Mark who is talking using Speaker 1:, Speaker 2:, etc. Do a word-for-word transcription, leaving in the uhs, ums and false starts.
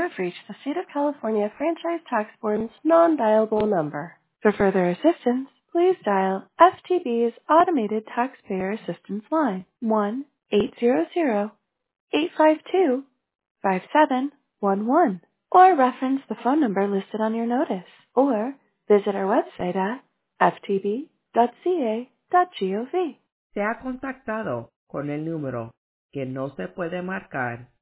Speaker 1: have reached the State of California Franchise Tax Board's non-dialable number. For further assistance, please dial F T B's Automated Taxpayer Assistance Line, one eight hundred, eight five two, five seven one one, or reference the phone number listed on your notice, or visit our website at f t b dot c a dot gov.
Speaker 2: Se ha contactado con el número que no se puede marcar